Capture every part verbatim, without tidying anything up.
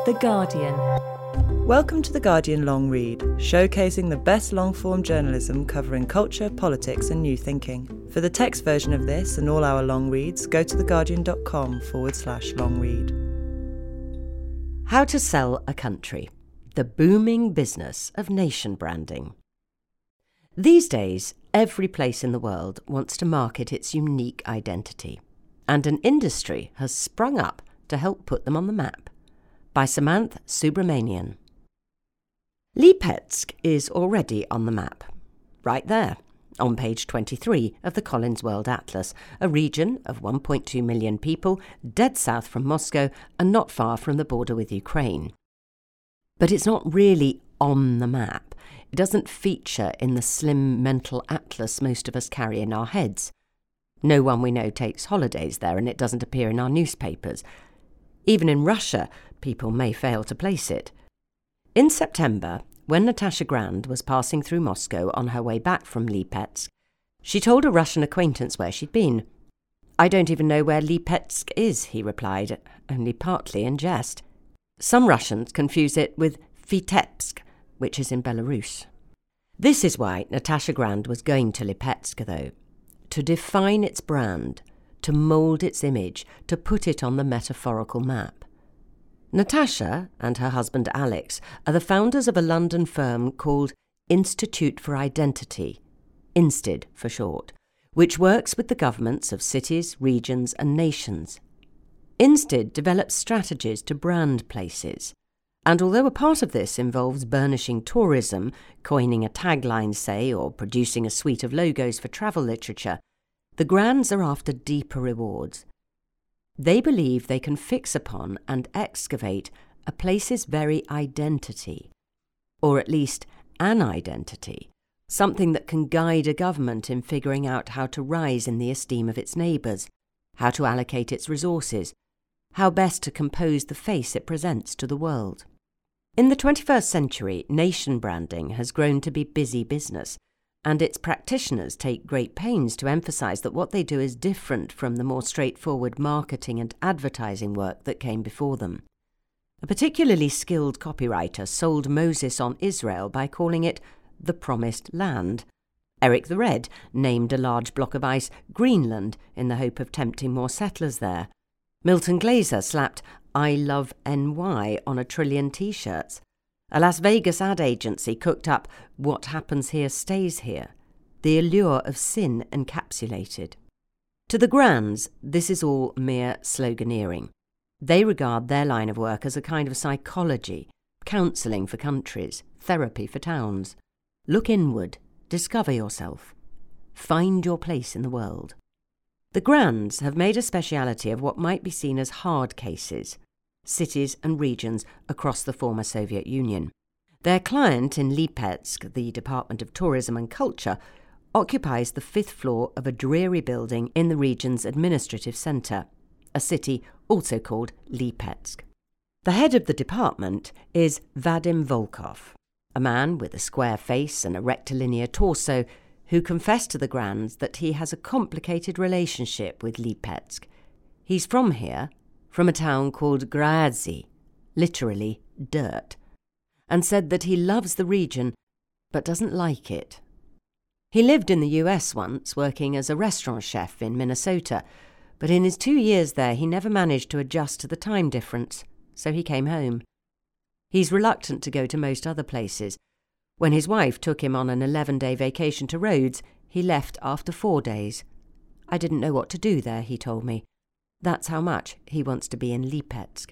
The Guardian. Welcome to The Guardian Long Read, showcasing the best long-form journalism covering culture, politics and new thinking. For the text version of this and all our long reads, go to theguardian.com forward slash long read. How to sell a country. The booming business of nation branding. These days, every place in the world wants to market its unique identity, and an industry has sprung up to help put them on the map. By Samanth Subramanian. Lipetsk is already on the map, right there, on page twenty-three of the Collins World Atlas, a region of one point two million people, dead south from Moscow and not far from the border with Ukraine. But it's not really on the map. It doesn't feature in the slim mental atlas most of us carry in our heads. No one we know takes holidays there, and it doesn't appear in our newspapers. Even in Russia, people may fail to place it. In September, when Natasha Grand was passing through Moscow on her way back from Lipetsk, she told a Russian acquaintance where she'd been. "I don't even know where Lipetsk is," he replied, only partly in jest. Some Russians confuse it with Vitebsk, which is in Belarus. This is why Natasha Grand was going to Lipetsk, though, to define its brand, to mould its image, to put it on the metaphorical map. Natasha and her husband Alex are the founders of a London firm called Institute for Identity, INSTID for short, which works with the governments of cities, regions and nations. INSTID develops strategies to brand places, and although a part of this involves burnishing tourism, coining a tagline, say, or producing a suite of logos for travel literature, the Grands are after deeper rewards. They believe they can fix upon and excavate a place's very identity, or at least an identity, something that can guide a government in figuring out how to rise in the esteem of its neighbours, how to allocate its resources, how best to compose the face it presents to the world. In the twenty-first century, nation branding has grown to be busy business, and its practitioners take great pains to emphasise that what they do is different from the more straightforward marketing and advertising work that came before them. A particularly skilled copywriter sold Moses on Israel by calling it the Promised Land. Eric the Red named a large block of ice Greenland in the hope of tempting more settlers there. Milton Glaser slapped I love N Y on a trillion T-shirts. A Las Vegas ad agency cooked up What Happens Here Stays Here, the allure of sin encapsulated. To the Grands, this is all mere sloganeering. They regard their line of work as a kind of psychology, counselling for countries, therapy for towns. Look inward, discover yourself, find your place in the world. The Grands have made a speciality of what might be seen as hard cases, cities and regions across the former Soviet Union. Their client in Lipetsk, the Department of Tourism and Culture, occupies the fifth floor of a dreary building in the region's administrative centre, a city also called Lipetsk. The head of the department is Vadim Volkov, a man with a square face and a rectilinear torso who confessed to the Grands that he has a complicated relationship with Lipetsk. He's from here, from a town called Gradzi, literally dirt, and said that he loves the region but doesn't like it. He lived in the U S once, working as a restaurant chef in Minnesota, but in his two years there he never managed to adjust to the time difference, so he came home. He's reluctant to go to most other places. When his wife took him on an eleven-day vacation to Rhodes, he left after four days. I didn't know what to do there, he told me. That's how much he wants to be in Lipetsk.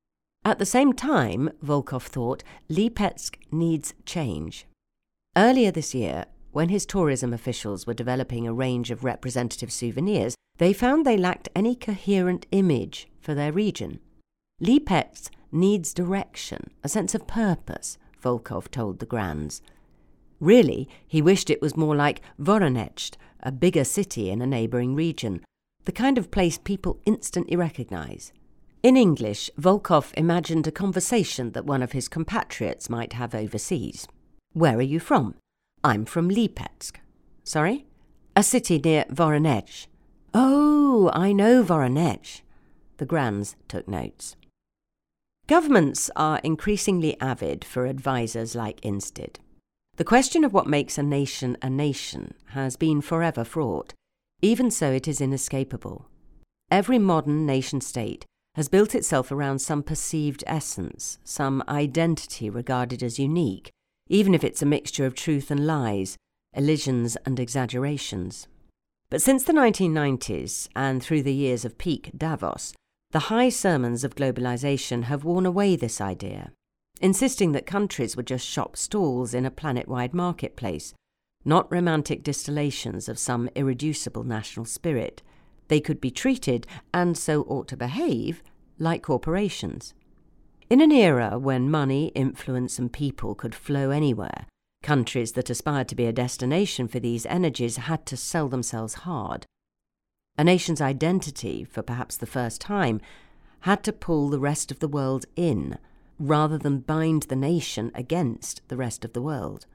At the same time, Volkov thought, Lipetsk needs change. Earlier this year, when his tourism officials were developing a range of representative souvenirs, they found they lacked any coherent image for their region. Lipetsk needs direction, a sense of purpose, Volkov told the Grands. Really, he wished it was more like Voronezh, a bigger city in a neighbouring region, the kind of place people instantly recognise. In English, Volkov imagined a conversation that one of his compatriots might have overseas. Where are you from? I'm from Lipetsk. Sorry? A city near Voronezh. Oh, I know Voronezh. The Grands took notes. Governments are increasingly avid for advisors like Insted. The question of what makes a nation a nation has been forever fraught. Even so, it is inescapable. Every modern nation-state has built itself around some perceived essence, some identity regarded as unique, even if it's a mixture of truth and lies, elisions and exaggerations. But since the nineteen nineties, and through the years of peak Davos, the high sermons of globalization have worn away this idea, insisting that countries were just shop stalls in a planet-wide marketplace, not romantic distillations of some irreducible national spirit. They could be treated, and so ought to behave, like corporations. In an era when money, influence and people could flow anywhere, countries that aspired to be a destination for these energies had to sell themselves hard. A nation's identity, for perhaps the first time, had to pull the rest of the world in, rather than bind the nation against the rest of the world.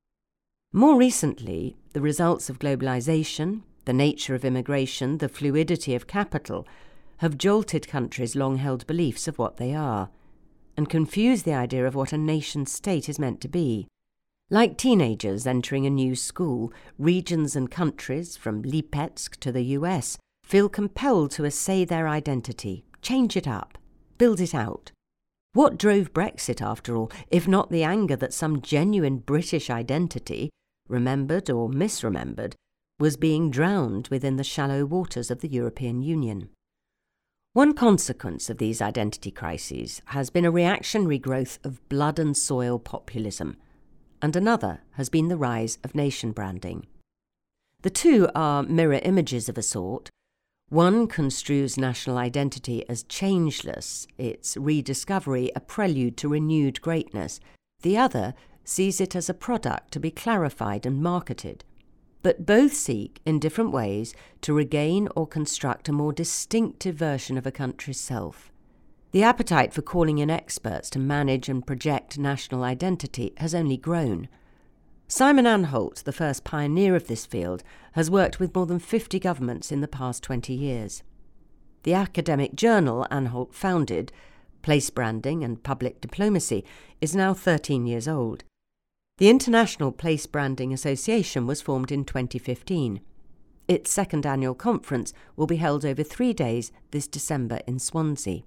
More recently, the results of globalization, the nature of immigration, the fluidity of capital, have jolted countries' long-held beliefs of what they are, and confused the idea of what a nation-state is meant to be. Like teenagers entering a new school, regions and countries, from Lipetsk to the U S, feel compelled to essay their identity, change it up, build it out. What drove Brexit, after all, if not the anger that some genuine British identity, remembered or misremembered, was being drowned within the shallow waters of the European Union? One consequence of these identity crises has been a reactionary growth of blood and soil populism, and another has been the rise of nation branding. The two are mirror images of a sort. One construes national identity as changeless, its rediscovery a prelude to renewed greatness. The other sees it as a product to be clarified and marketed. But both seek, in different ways, to regain or construct a more distinctive version of a country's self. The appetite for calling in experts to manage and project national identity has only grown. Simon Anholt, the first pioneer of this field, has worked with more than fifty governments in the past twenty years. The academic journal Anholt founded, Place Branding and Public Diplomacy, is now thirteen years old. The International Place Branding Association was formed in twenty fifteen. Its second annual conference will be held over three days this December in Swansea.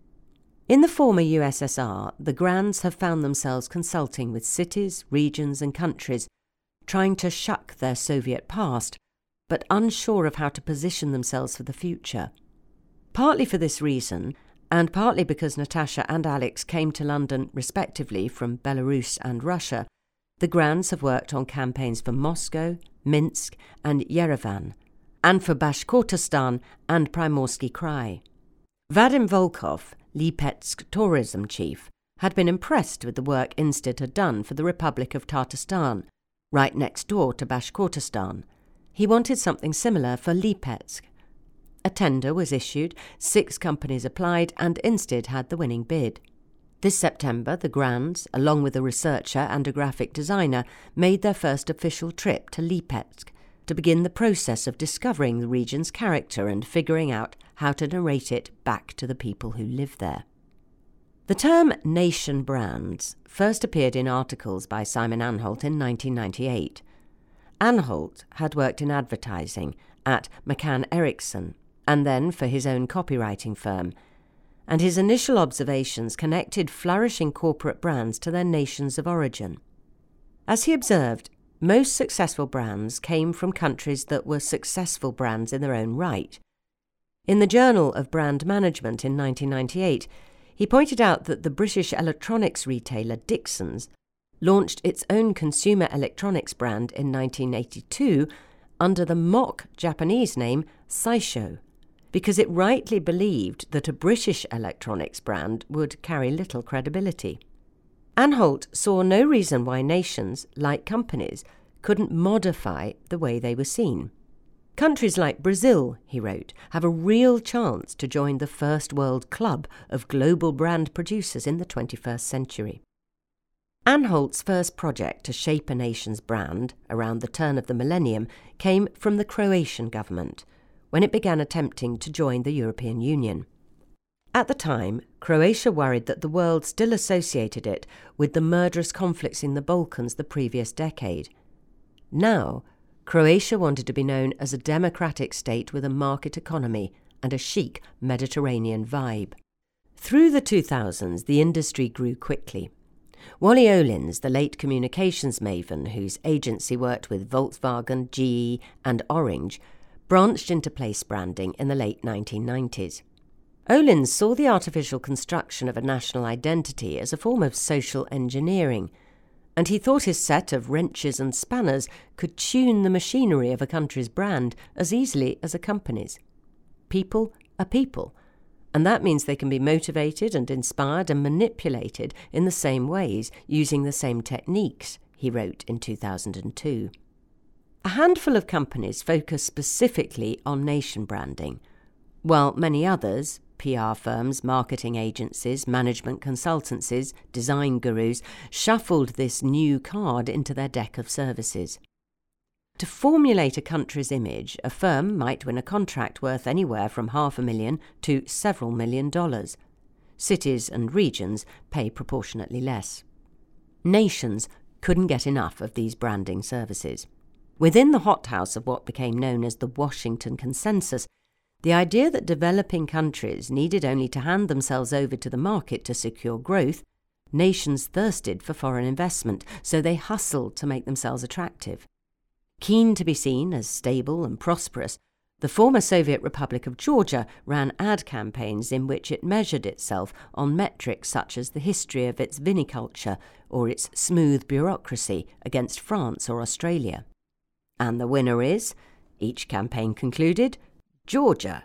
In the former U S S R, the Grands have found themselves consulting with cities, regions and countries, trying to shuck their Soviet past, but unsure of how to position themselves for the future. Partly for this reason, and partly because Natasha and Alex came to London respectively from Belarus and Russia, the Grands have worked on campaigns for Moscow, Minsk and Yerevan, and for Bashkortostan and Primorsky Krai. Vadim Volkov, Lipetsk tourism chief, had been impressed with the work Insted had done for the Republic of Tatarstan, right next door to Bashkortostan. He wanted something similar for Lipetsk. A tender was issued, six companies applied, and Insted had the winning bid. This September, the Grands, along with a researcher and a graphic designer, made their first official trip to Lipetsk to begin the process of discovering the region's character and figuring out how to narrate it back to the people who live there. The term nation brands first appeared in articles by Simon Anholt in nineteen ninety-eight. Anholt had worked in advertising at McCann Erickson and then for his own copywriting firm, and his initial observations connected flourishing corporate brands to their nations of origin. As he observed, most successful brands came from countries that were successful brands in their own right. In the Journal of Brand Management in nineteen ninety-eight, he pointed out that the British electronics retailer Dixons launched its own consumer electronics brand in nineteen eighty-two under the mock Japanese name Saisho, because it rightly believed that a British electronics brand would carry little credibility. Anholt saw no reason why nations, like companies, couldn't modify the way they were seen. Countries like Brazil, he wrote, have a real chance to join the first world club of global brand producers in the twenty-first century. Anholt's first project to shape a nation's brand around the turn of the millennium came from the Croatian government, when it began attempting to join the European Union. At the time, Croatia worried that the world still associated it with the murderous conflicts in the Balkans the previous decade. Now, Croatia wanted to be known as a democratic state with a market economy and a chic Mediterranean vibe. Through the two thousands, the industry grew quickly. Wally Olins, the late communications maven whose agency worked with Volkswagen, G E and Orange, branched into place branding in the late nineteen nineties. Olins saw the artificial construction of a national identity as a form of social engineering, and he thought his set of wrenches and spanners could tune the machinery of a country's brand as easily as a company's. People are people, and that means they can be motivated and inspired and manipulated in the same ways, using the same techniques, he wrote in two thousand two. A handful of companies focus specifically on nation branding, while many others, P R firms, marketing agencies, management consultancies, design gurus, shuffled this new card into their deck of services. To formulate a country's image, a firm might win a contract worth anywhere from half a million to several million dollars. Cities and regions pay proportionately less. Nations couldn't get enough of these branding services. Within the hothouse of what became known as the Washington Consensus, the idea that developing countries needed only to hand themselves over to the market to secure growth, nations thirsted for foreign investment, so they hustled to make themselves attractive. Keen to be seen as stable and prosperous, the former Soviet Republic of Georgia ran ad campaigns in which it measured itself on metrics such as the history of its viniculture or its smooth bureaucracy against France or Australia. And the winner is, each campaign concluded, Georgia.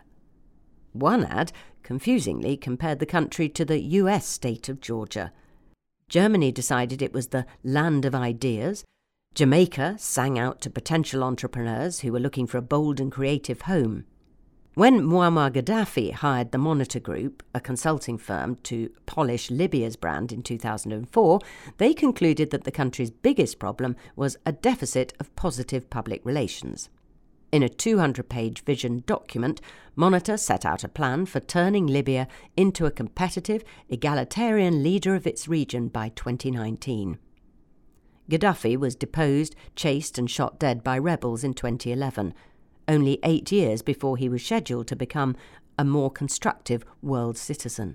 One ad, confusingly, compared the country to the U S state of Georgia. Germany decided it was the land of ideas. Jamaica sang out to potential entrepreneurs who were looking for a bold and creative home. When Muammar Gaddafi hired the Monitor Group, a consulting firm, to polish Libya's brand in two thousand four, they concluded that the country's biggest problem was a deficit of positive public relations. In a two hundred page vision document, Monitor set out a plan for turning Libya into a competitive, egalitarian leader of its region by twenty nineteen. Gaddafi was deposed, chased and shot dead by rebels in twenty eleven, only eight years before he was scheduled to become a more constructive world citizen.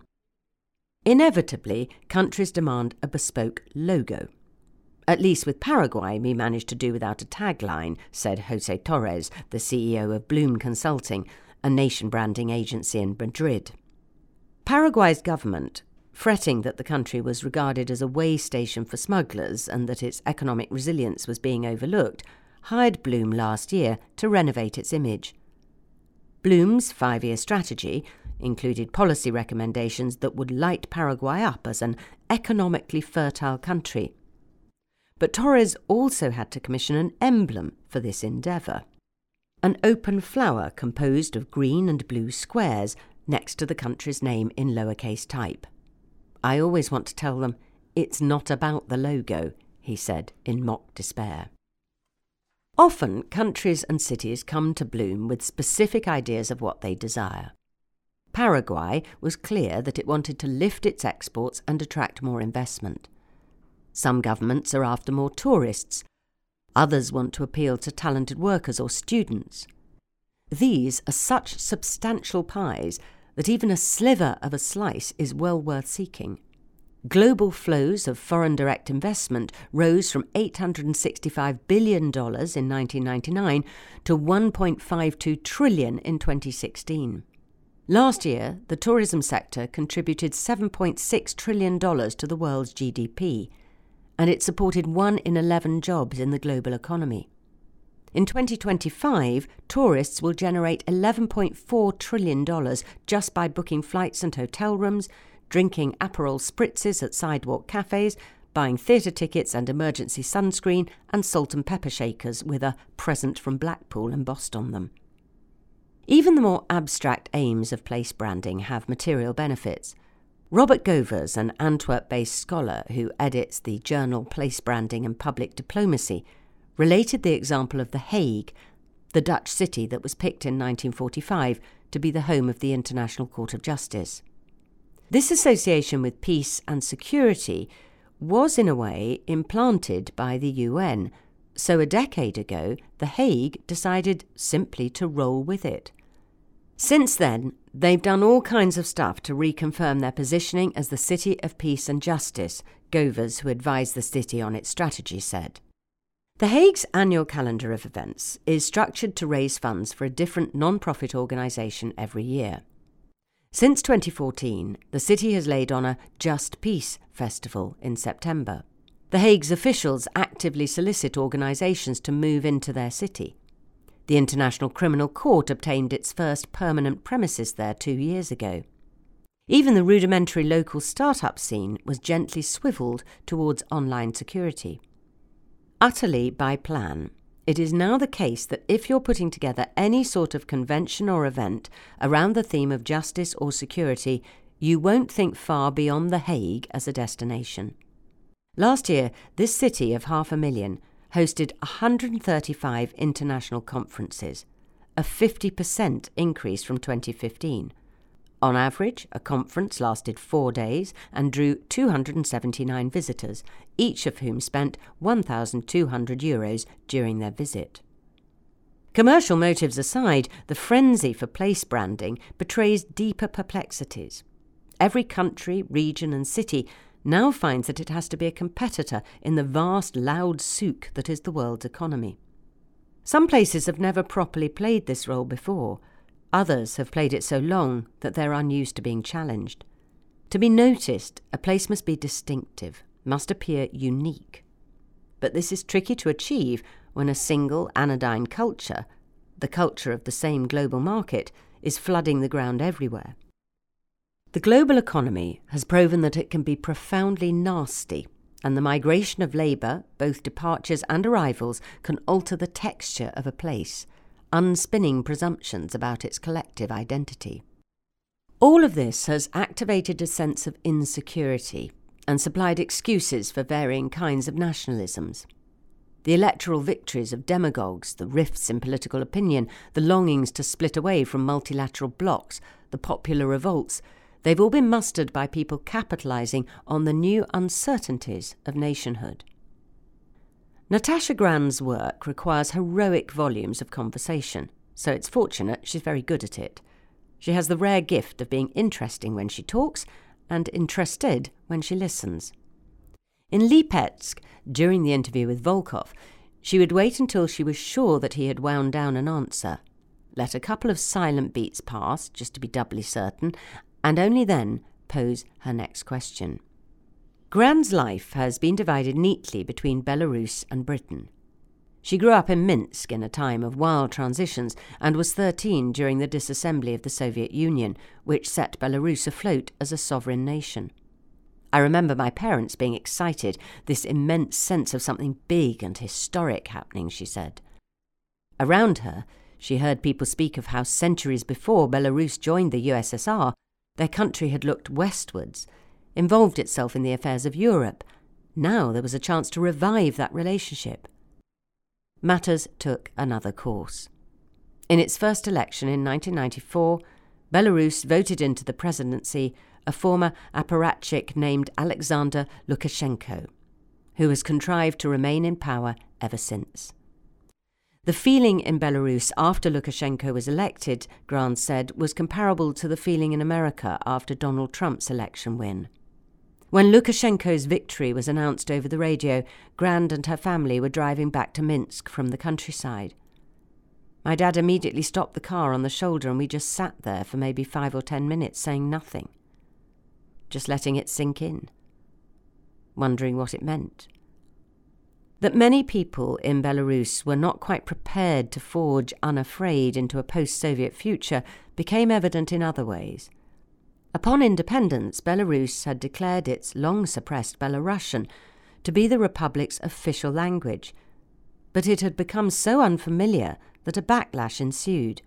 Inevitably, countries demand a bespoke logo. At least with Paraguay, we managed to do without a tagline, said Jose Torres, the C E O of Bloom Consulting, a nation branding agency in Madrid. Paraguay's government, fretting that the country was regarded as a way station for smugglers and that its economic resilience was being overlooked, hired Bloom last year to renovate its image. Bloom's five-year strategy included policy recommendations that would light Paraguay up as an economically fertile country. But Torres also had to commission an emblem for this endeavour. An open flower composed of green and blue squares next to the country's name in lowercase type. I always want to tell them, it's not about the logo, he said in mock despair. Often, countries and cities come to Bloom with specific ideas of what they desire. Paraguay was clear that it wanted to lift its exports and attract more investment. Some governments are after more tourists. Others want to appeal to talented workers or students. These are such substantial pies that even a sliver of a slice is well worth seeking. Global flows of foreign direct investment rose from eight hundred sixty-five billion dollars in nineteen ninety-nine to one point five two trillion dollars in twenty sixteen. Last year, the tourism sector contributed seven point six trillion dollars to the world's G D P, and it supported one in eleven jobs in the global economy. In twenty twenty-five, tourists will generate eleven point four trillion dollars just by booking flights and hotel rooms, drinking Aperol spritzes at sidewalk cafes, buying theatre tickets and emergency sunscreen, and salt and pepper shakers with a present from Blackpool embossed on them. Even the more abstract aims of place branding have material benefits. Robert Govers, an Antwerp-based scholar who edits the journal Place Branding and Public Diplomacy, related the example of The Hague, the Dutch city that was picked in nineteen forty-five to be the home of the International Court of Justice. This association with peace and security was in a way implanted by the U N, so a decade ago The Hague decided simply to roll with it. Since then, they've done all kinds of stuff to reconfirm their positioning as the city of peace and justice, Govers, who advised the city on its strategy, said. The Hague's annual calendar of events is structured to raise funds for a different non-profit organisation every year. Since twenty fourteen, the city has laid on a Just Peace festival in September. The Hague's officials actively solicit organisations to move into their city. The International Criminal Court obtained its first permanent premises there two years ago. Even the rudimentary local start-up scene was gently swivelled towards online security. Utterly by plan, it is now the case that if you're putting together any sort of convention or event around the theme of justice or security, you won't think far beyond The Hague as a destination. Last year, this city of half a million hosted one hundred thirty-five international conferences, a fifty percent increase from twenty fifteen. On average, a conference lasted four days and drew two hundred seventy-nine visitors, each of whom spent one thousand two hundred euros during their visit. Commercial motives aside, the frenzy for place branding betrays deeper perplexities. Every country, region and city now finds that it has to be a competitor in the vast, loud souk that is the world's economy. Some places have never properly played this role before. Others have played it so long that they're unused to being challenged. To be noticed, a place must be distinctive, must appear unique. But this is tricky to achieve when a single anodyne culture, the culture of the same global market, is flooding the ground everywhere. The global economy has proven that it can be profoundly nasty, and the migration of labour, both departures and arrivals, can alter the texture of a place, unspinning presumptions about its collective identity. All of this has activated a sense of insecurity and supplied excuses for varying kinds of nationalisms. The electoral victories of demagogues, the rifts in political opinion, the longings to split away from multilateral blocs, the popular revolts, they've all been mustered by people capitalising on the new uncertainties of nationhood. Natasha Grand's work requires heroic volumes of conversation, so it's fortunate she's very good at it. She has the rare gift of being interesting when she talks and interested when she listens. In Lipetsk, during the interview with Volkov, she would wait until she was sure that he had wound down an answer, let a couple of silent beats pass, just to be doubly certain, and only then pose her next question. Grand's life has been divided neatly between Belarus and Britain. She grew up in Minsk in a time of wild transitions and was thirteen during the disassembly of the Soviet Union, which set Belarus afloat as a sovereign nation. I remember my parents being excited, this immense sense of something big and historic happening, she said. Around her, she heard people speak of how centuries before Belarus joined the U S S R, their country had looked westwards, involved itself in the affairs of Europe. Now there was a chance to revive that relationship. Matters took another course. In its first election in nineteen ninety-four, Belarus voted into the presidency a former apparatchik named Alexander Lukashenko, who has contrived to remain in power ever since. The feeling in Belarus after Lukashenko was elected, Grant said, was comparable to the feeling in America after Donald Trump's election win. When Lukashenko's victory was announced over the radio, Grant and her family were driving back to Minsk from the countryside. My dad immediately stopped the car on the shoulder and we just sat there for maybe five or ten minutes saying nothing, just letting it sink in, wondering what it meant. That many people in Belarus were not quite prepared to forge unafraid into a post-Soviet future became evident in other ways. Upon independence, Belarus had declared its long-suppressed Belarusian to be the republic's official language, but it had become so unfamiliar that a backlash ensued.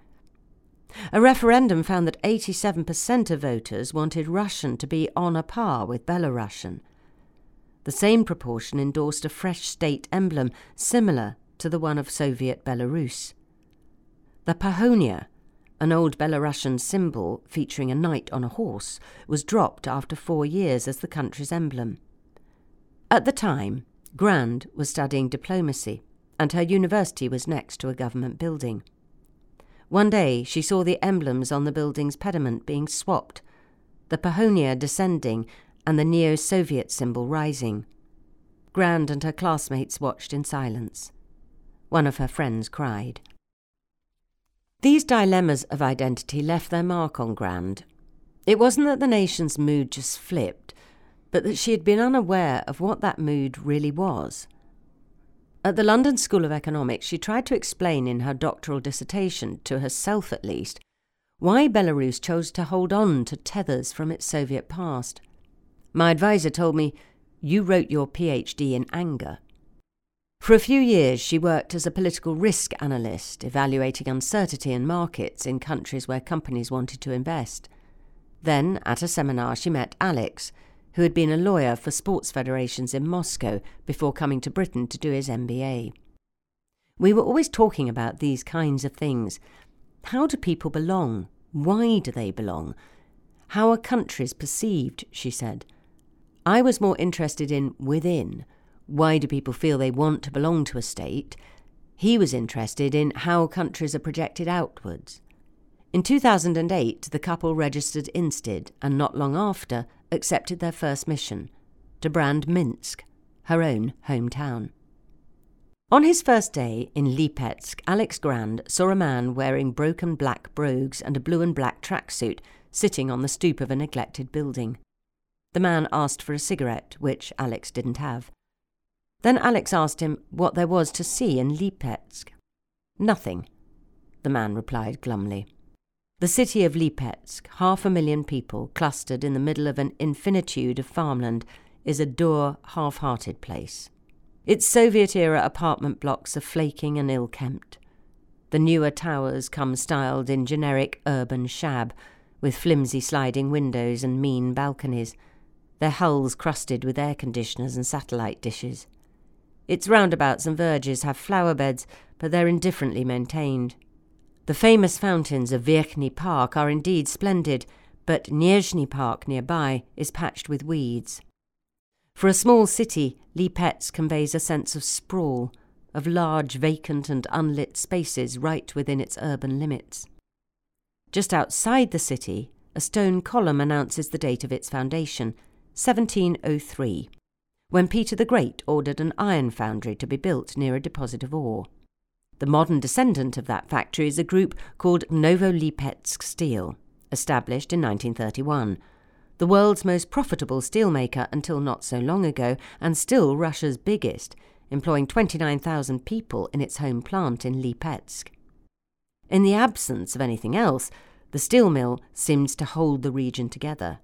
A referendum found that eighty-seven percent of voters wanted Russian to be on a par with Belarusian. The same proportion endorsed a fresh state emblem similar to the one of Soviet Belarus. The Pahonia, an old Belarusian symbol featuring a knight on a horse, was dropped after four years as the country's emblem. At the time, Grand was studying diplomacy, and her university was next to a government building. One day she saw the emblems on the building's pediment being swapped, the Pahonia descending and the neo-Soviet symbol rising. Grand and her classmates watched in silence. One of her friends cried. These dilemmas of identity left their mark on Grand. It wasn't that the nation's mood just flipped, but that she had been unaware of what that mood really was. At the London School of Economics, she tried to explain in her doctoral dissertation, to herself at least, why Belarus chose to hold on to tethers from its Soviet past. My advisor told me, "You wrote your PhD in anger." For a few years she worked as a political risk analyst, evaluating uncertainty in markets in countries where companies wanted to invest. Then, at a seminar, she met Alex, who had been a lawyer for sports federations in Moscow before coming to Britain to do his M B A. We were always talking about these kinds of things. How do people belong? Why do they belong? How are countries perceived, she said. I was more interested in within. Why do people feel they want to belong to a state? He was interested in how countries are projected outwards. In two thousand eight, the couple registered Instead and not long after accepted their first mission, to brand Minsk, her own hometown. On his first day in Lipetsk, Alex Grand saw a man wearing broken black brogues and a blue and black tracksuit sitting on the stoop of a neglected building. The man asked for a cigarette, which Alex didn't have. Then Alex asked him what there was to see in Lipetsk. "Nothing," the man replied glumly. The city of Lipetsk, half a million people clustered in the middle of an infinitude of farmland, is a dour, half-hearted place. Its Soviet-era apartment blocks are flaking and ill-kempt. The newer towers come styled in generic urban shab, with flimsy sliding windows and mean balconies, their hulls crusted with air conditioners and satellite dishes. Its roundabouts and verges have flower beds, but they're indifferently maintained. The famous fountains of Verkhny Park are indeed splendid, but Nizhny Park nearby is patched with weeds. For a small city, Lipetsk conveys a sense of sprawl, of large vacant and unlit spaces right within its urban limits. Just outside the city, a stone column announces the date of its foundation, seventeen oh three, when Peter the Great ordered an iron foundry to be built near a deposit of ore. The modern descendant of that factory is a group called Novolipetsk Steel, established in nineteen thirty-one, the world's most profitable steelmaker until not so long ago, and still Russia's biggest, employing twenty-nine thousand people in its home plant in Lipetsk. In the absence of anything else, the steel mill seems to hold the region together.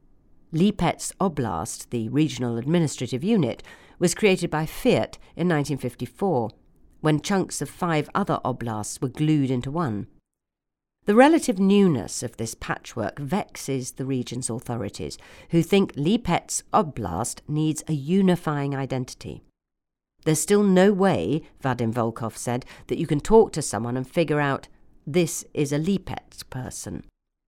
Lipetsk Oblast, the regional administrative unit, was created by Fiat in nineteen fifty-four, when chunks of five other oblasts were glued into one. The relative newness of this patchwork vexes the region's authorities, who think Lipetsk Oblast needs a unifying identity. There's still no way, Vadim Volkov said, that you can talk to someone and figure out, this is a Lipetsk person.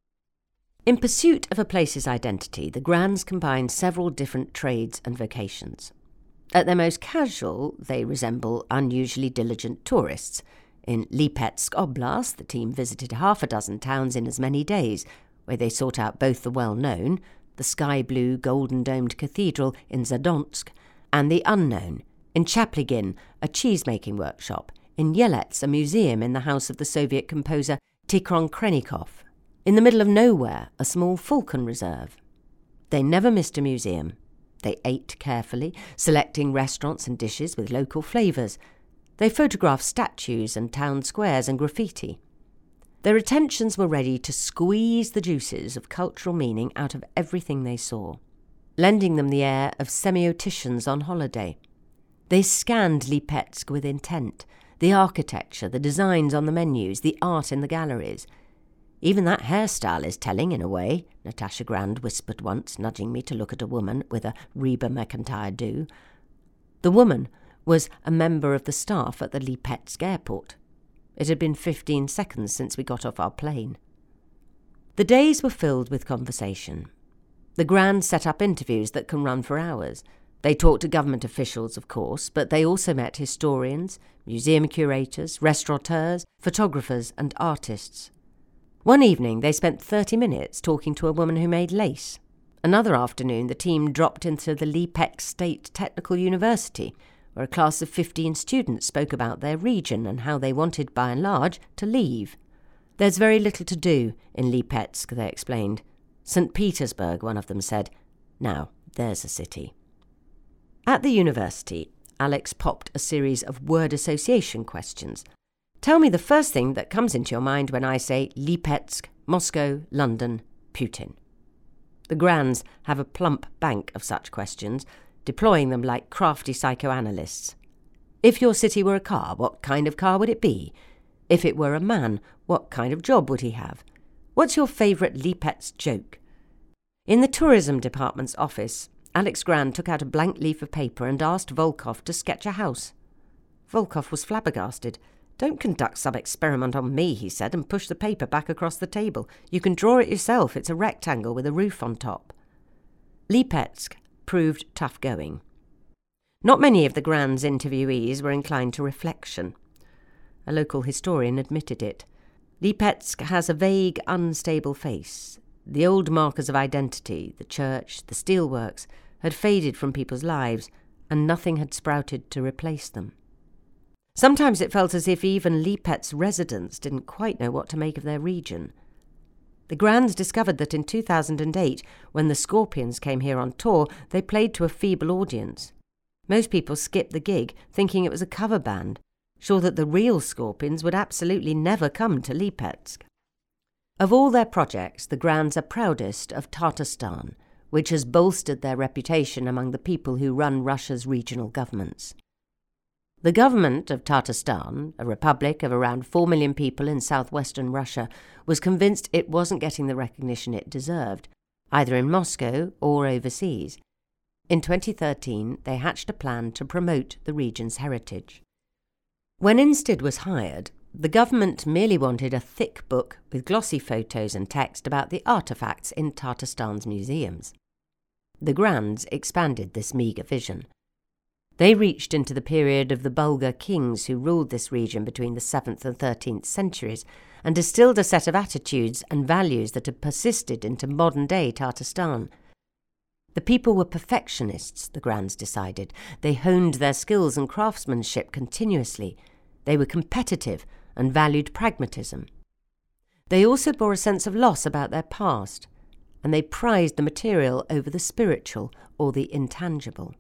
In pursuit of a place's identity, the Grands combine several different trades and vocations. At their most casual, they resemble unusually diligent tourists. In Lipetsk Oblast, the team visited half a dozen towns in as many days, where they sought out both the well-known, the sky-blue, golden-domed cathedral in Zadonsk, and the unknown, in Chapligin, a cheese-making workshop, in Yelets, a museum in the house of the Soviet composer Tikhon Khrennikov, in the middle of nowhere, a small falcon reserve. They never missed a museum. They ate carefully, selecting restaurants and dishes with local flavours. They photographed statues and town squares and graffiti. Their attentions were ready to squeeze the juices of cultural meaning out of everything they saw, lending them the air of semioticians on holiday. They scanned Lipetsk with intent, the architecture, the designs on the menus, the art in the galleries. Even that hairstyle is telling, in a way, Natasha Grand whispered once, nudging me to look at a woman with a Reba McEntire do. The woman was a member of the staff at the Lipetsk airport. It had been fifteen seconds since we got off our plane. The days were filled with conversation. The Grand set up interviews that can run for hours. They talked to government officials, of course, but they also met historians, museum curators, restaurateurs, photographers and artists. One evening they spent thirty minutes talking to a woman who made lace. Another afternoon the team dropped into the Lipetsk State Technical University, where a class of fifteen students spoke about their region and how they wanted, by and large, to leave. There's very little to do in Lipetsk, they explained. Saint Petersburg, one of them said. Now, there's a city. At the university, Alex popped a series of word association questions. Tell me the first thing that comes into your mind when I say Lipetsk, Moscow, London, Putin. The Grands have a plump bank of such questions, deploying them like crafty psychoanalysts. If your city were a car, what kind of car would it be? If it were a man, what kind of job would he have? What's your favourite Lipetsk joke? In the tourism department's office, Alex Grand took out a blank leaf of paper and asked Volkov to sketch a house. Volkov was flabbergasted. Don't conduct some experiment on me, he said, and pushed the paper back across the table. You can draw it yourself. It's a rectangle with a roof on top. Lipetsk proved tough going. Not many of the Grand's interviewees were inclined to reflection. A local historian admitted it. Lipetsk has a vague, unstable face. The old markers of identity, the church, the steelworks, had faded from people's lives, and nothing had sprouted to replace them. Sometimes it felt as if even Lipetsk's residents didn't quite know what to make of their region. The Grands discovered that in two thousand eight, when the Scorpions came here on tour, they played to a feeble audience. Most people skipped the gig, thinking it was a cover band, sure that the real Scorpions would absolutely never come to Lipetsk. Of all their projects, the Grands are proudest of Tatarstan, which has bolstered their reputation among the people who run Russia's regional governments. The government of Tatarstan, a republic of around four million people in southwestern Russia, was convinced it wasn't getting the recognition it deserved, either in Moscow or overseas. In twenty thirteen, they hatched a plan to promote the region's heritage. When Insted was hired, the government merely wanted a thick book with glossy photos and text about the artefacts in Tatarstan's museums. The Grands expanded this meagre vision. They reached into the period of the Bulgar kings who ruled this region between the seventh and thirteenth centuries and distilled a set of attitudes and values that had persisted into modern-day Tatarstan. The people were perfectionists, the Grands decided. They honed their skills and craftsmanship continuously. They were competitive and valued pragmatism. They also bore a sense of loss about their past, and they prized the material over the spiritual or the intangible.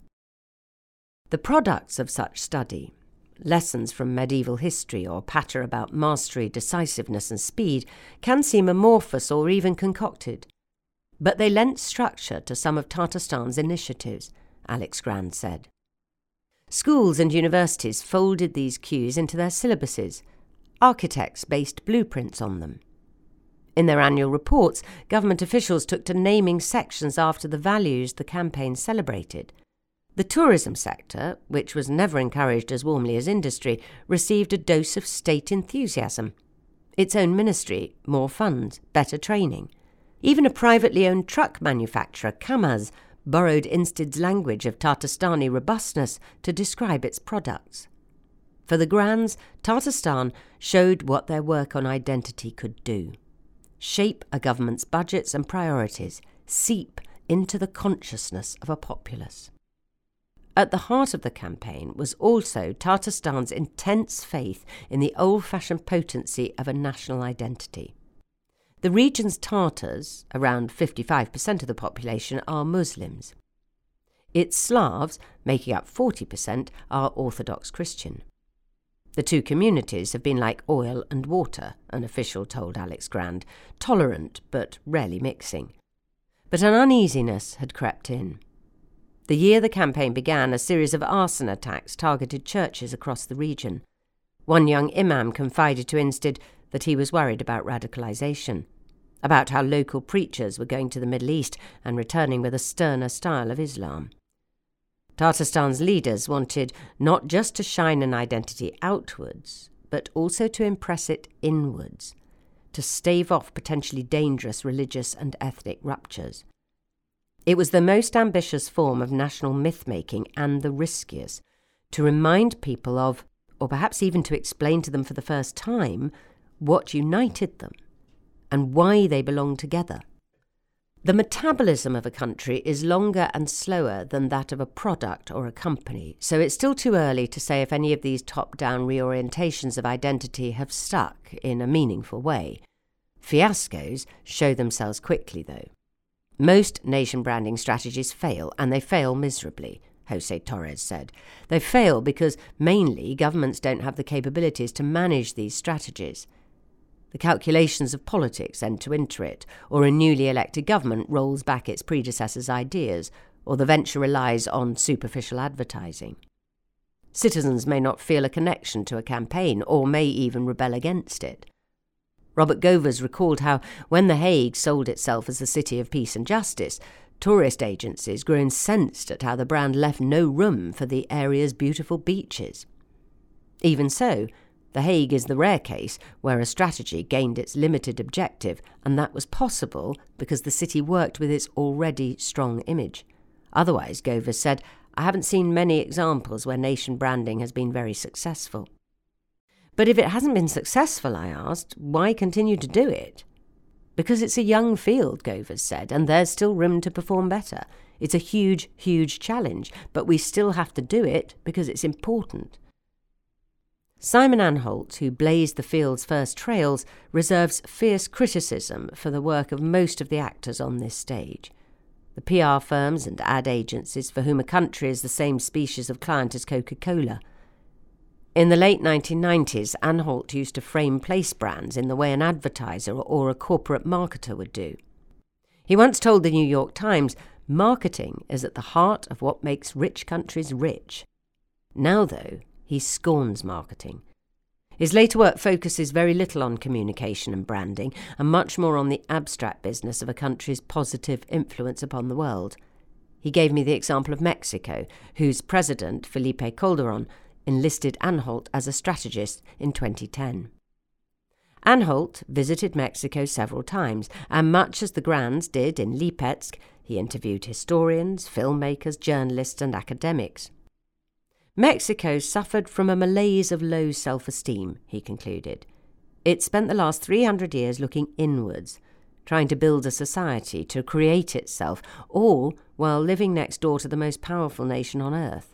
The products of such study, lessons from medieval history or patter about mastery, decisiveness and speed, can seem amorphous or even concocted. But they lent structure to some of Tatarstan's initiatives, Alex Grand said. Schools and universities folded these cues into their syllabuses. Architects based blueprints on them. In their annual reports, government officials took to naming sections after the values the campaign celebrated. The tourism sector, which was never encouraged as warmly as industry, received a dose of state enthusiasm. Its own ministry, more funds, better training. Even a privately owned truck manufacturer, Kamaz, borrowed Insted's language of Tatarstani robustness to describe its products. For the Grands, Tatarstan showed what their work on identity could do. Shape a government's budgets and priorities, seep into the consciousness of a populace. At the heart of the campaign was also Tatarstan's intense faith in the old-fashioned potency of a national identity. The region's Tatars, around fifty-five percent of the population, are Muslims. Its Slavs, making up forty percent, are Orthodox Christian. The two communities have been like oil and water, an official told Alex Grand, tolerant but rarely mixing. But an uneasiness had crept in. The year the campaign began, a series of arson attacks targeted churches across the region. One young imam confided to Insted that he was worried about radicalisation, about how local preachers were going to the Middle East and returning with a sterner style of Islam. Tatarstan's leaders wanted not just to shine an identity outwards, but also to impress it inwards, to stave off potentially dangerous religious and ethnic ruptures. It was the most ambitious form of national myth-making and the riskiest, to remind people of, or perhaps even to explain to them for the first time, what united them and why they belonged together. The metabolism of a country is longer and slower than that of a product or a company, so it's still too early to say if any of these top-down reorientations of identity have stuck in a meaningful way. Fiascos show themselves quickly, though. Most nation branding strategies fail, and they fail miserably, José Torres said. They fail because, mainly, governments don't have the capabilities to manage these strategies. The calculations of politics enter into it, or a newly elected government rolls back its predecessors' ideas, or the venture relies on superficial advertising. Citizens may not feel a connection to a campaign, or may even rebel against it. Robert Govers recalled how, when The Hague sold itself as the city of peace and justice, tourist agencies grew incensed at how the brand left no room for the area's beautiful beaches. Even so, The Hague is the rare case where a strategy gained its limited objective, and that was possible because the city worked with its already strong image. Otherwise, Govers said, I haven't seen many examples where nation branding has been very successful. But if it hasn't been successful, I asked, why continue to do it? Because it's a young field, Govers said, and there's still room to perform better. It's a huge, huge challenge, but we still have to do it because it's important. Simon Anholt, who blazed the field's first trails, reserves fierce criticism for the work of most of the actors on this stage. The P R firms and ad agencies for whom a country is the same species of client as Coca-Cola. In the late nineteen nineties, Anholt used to frame place brands in the way an advertiser or a corporate marketer would do. He once told the New York Times, marketing is at the heart of what makes rich countries rich. Now, though, he scorns marketing. His later work focuses very little on communication and branding, and much more on the abstract business of a country's positive influence upon the world. He gave me the example of Mexico, whose president, Felipe Calderón, enlisted Anholt as a strategist in twenty ten. Anholt visited Mexico several times, and much as the Grands did in Lipetsk, he interviewed historians, filmmakers, journalists and academics. Mexico suffered from a malaise of low self-esteem, he concluded. It spent the last three hundred years looking inwards, trying to build a society, to create itself, all while living next door to the most powerful nation on earth.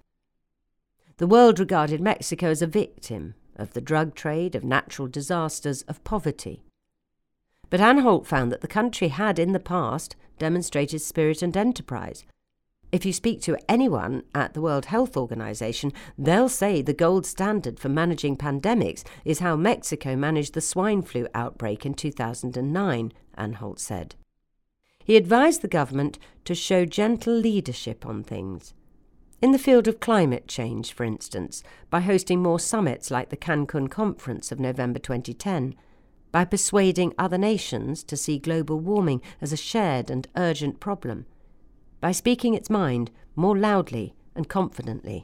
The world regarded Mexico as a victim of the drug trade, of natural disasters, of poverty. But Anholt found that the country had, in the past, demonstrated spirit and enterprise. If you speak to anyone at the World Health Organization, they'll say the gold standard for managing pandemics is how Mexico managed the swine flu outbreak in two thousand nine, Anholt said. He advised the government to show gentle leadership on things. In the field of climate change, for instance, by hosting more summits like the Cancun Conference of November twenty ten, by persuading other nations to see global warming as a shared and urgent problem, by speaking its mind more loudly and confidently.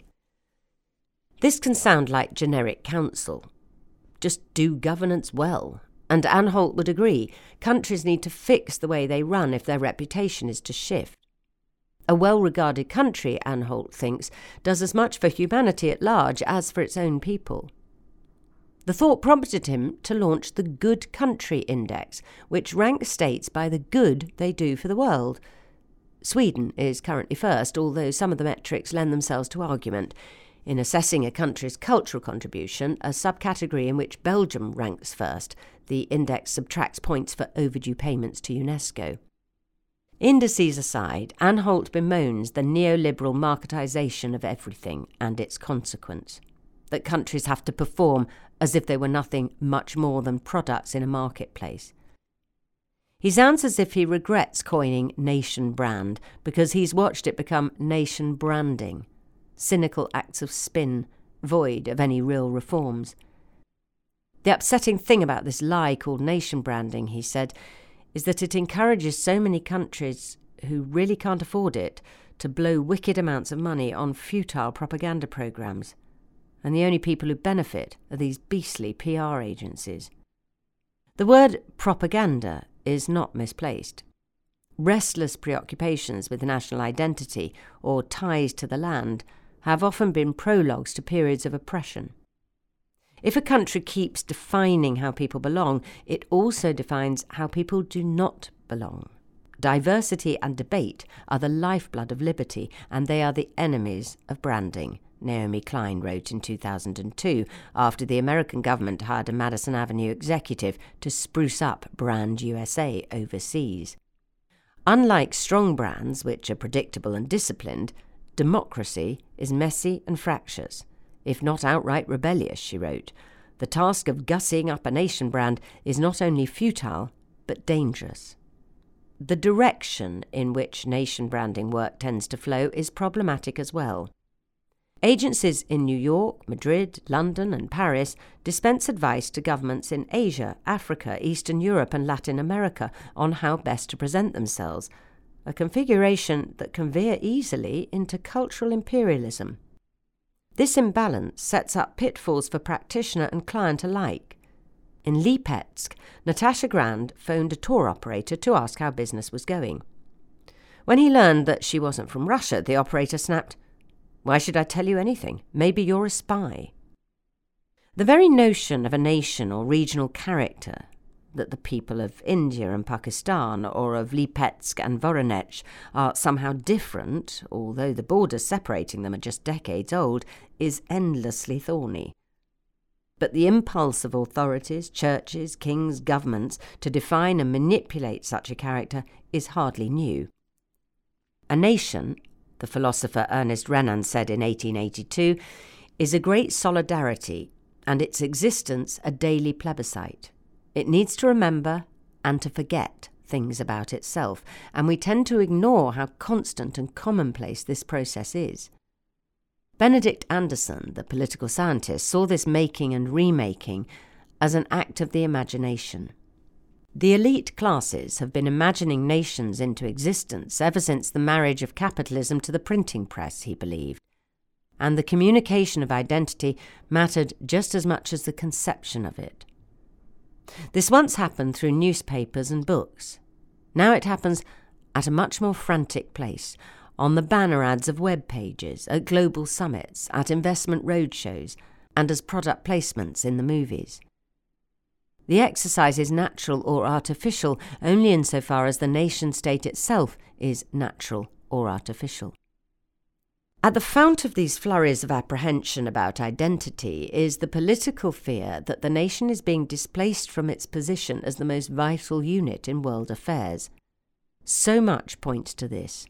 This can sound like generic counsel. Just do governance well. And Anholt would agree, countries need to fix the way they run if their reputation is to shift. A well-regarded country, Anholt thinks, does as much for humanity at large as for its own people. The thought prompted him to launch the Good Country Index, which ranks states by the good they do for the world. Sweden is currently first, although some of the metrics lend themselves to argument. In assessing a country's cultural contribution, a subcategory in which Belgium ranks first, the index subtracts points for overdue payments to UNESCO. Indices aside, Anholt bemoans the neoliberal marketisation of everything and its consequence, that countries have to perform as if they were nothing much more than products in a marketplace. He sounds as if he regrets coining nation brand because he's watched it become nation branding, cynical acts of spin, void of any real reforms. The upsetting thing about this lie called nation branding, he said, is that it encourages so many countries who really can't afford it to blow wicked amounts of money on futile propaganda programmes. and the only people who benefit are these beastly P R agencies. The word propaganda is not misplaced. Restless preoccupations with national identity or ties to the land have often been prologues to periods of oppression. If a country keeps defining how people belong, it also defines how people do not belong. Diversity and debate are the lifeblood of liberty, and they are the enemies of branding, Naomi Klein wrote in two thousand two, after the American government hired a Madison Avenue executive to spruce up Brand U S A overseas. Unlike strong brands, which are predictable and disciplined, democracy is messy and fractious, if not outright rebellious, she wrote. The task of gussying up a nation brand is not only futile, but dangerous. The direction in which nation branding work tends to flow is problematic as well. Agencies in New York, Madrid, London and Paris dispense advice to governments in Asia, Africa, Eastern Europe and Latin America on how best to present themselves, a configuration that can veer easily into cultural imperialism. This imbalance sets up pitfalls for practitioner and client alike. In Lipetsk, Natasha Grand phoned a tour operator to ask how business was going. When he learned that she wasn't from Russia, the operator snapped, "Why should I tell you anything? Maybe you're a spy." The very notion of a nation or regional character, that the people of India and Pakistan or of Lipetsk and Voronezh are somehow different, although the borders separating them are just decades old, is endlessly thorny. But the impulse of authorities, churches, kings, governments to define and manipulate such a character is hardly new. A nation, the philosopher Ernest Renan said in eighteen eighty-two, is a great solidarity and its existence a daily plebiscite. It needs to remember and to forget things about itself, and we tend to ignore how constant and commonplace this process is. Benedict Anderson, the political scientist, saw this making and remaking as an act of the imagination. The elite classes have been imagining nations into existence ever since the marriage of capitalism to the printing press, he believed, and the communication of identity mattered just as much as the conception of it. This once happened through newspapers and books. Now it happens at a much more frantic place, on the banner ads of web pages, at global summits, at investment roadshows, and as product placements in the movies. The exercise is natural or artificial only insofar as the nation-state itself is natural or artificial. At the fount of these flurries of apprehension about identity is the political fear that the nation is being displaced from its position as the most vital unit in world affairs. So much points to this.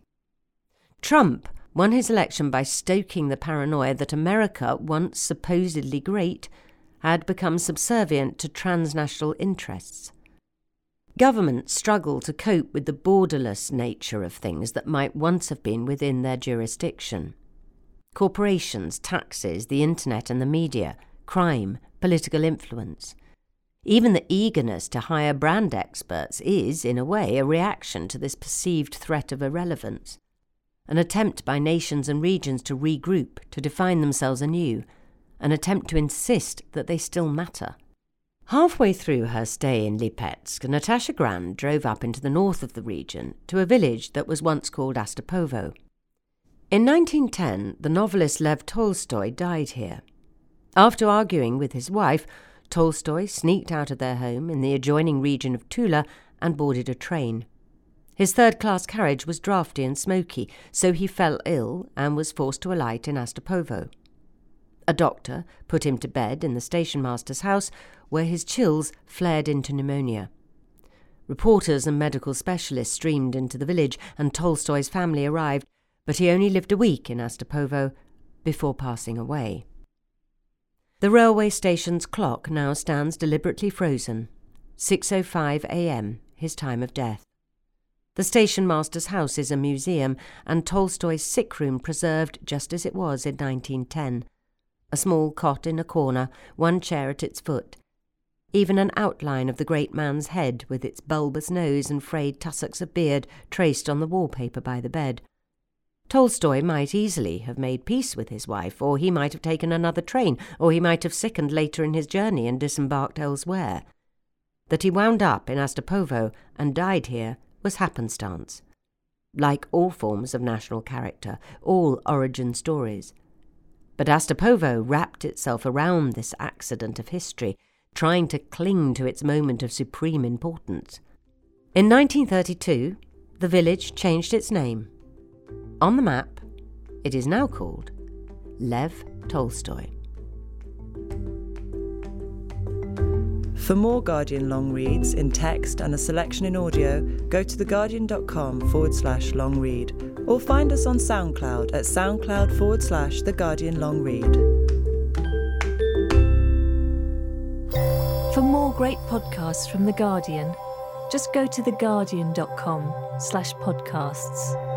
Trump won his election by stoking the paranoia that America, once supposedly great, had become subservient to transnational interests. Governments struggle to cope with the borderless nature of things that might once have been within their jurisdiction. Corporations, taxes, the internet and the media, crime, political influence. Even the eagerness to hire brand experts is, in a way, a reaction to this perceived threat of irrelevance. An attempt by nations and regions to regroup, to define themselves anew, an attempt to insist that they still matter. Halfway through her stay in Lipetsk, Natasha Grand drove up into the north of the region to a village that was once called Astapovo. In nineteen ten, the novelist Lev Tolstoy died here. After arguing with his wife, Tolstoy sneaked out of their home in the adjoining region of Tula and boarded a train. His third-class carriage was draughty and smoky, so he fell ill and was forced to alight in Astapovo. A doctor put him to bed in the station-master's house, where his chills flared into pneumonia. Reporters and medical specialists streamed into the village, and Tolstoy's family arrived, but he only lived a week in Astapovo before passing away. The railway station's clock now stands deliberately frozen. six oh five a.m., his time of death. The station-master's house is a museum, and Tolstoy's sick room preserved just as it was in nineteen ten. A small cot in a corner, one chair at its foot. Even an outline of the great man's head, with its bulbous nose and frayed tussocks of beard, traced on the wallpaper by the bed. Tolstoy might easily have made peace with his wife, or he might have taken another train, or he might have sickened later in his journey and disembarked elsewhere. That he wound up in Astapovo and died here was happenstance. Like all forms of national character, all origin stories. But Astapovo wrapped itself around this accident of history, trying to cling to its moment of supreme importance. In nineteen thirty-two, the village changed its name. On the map, it is now called Lev Tolstoy. For more Guardian long reads in text and a selection in audio, go to theguardian.com forward slash long read or find us on SoundCloud at soundcloud forward slash The Guardian Long Read. For more great podcasts from The Guardian, just go to theguardian.com slash podcasts.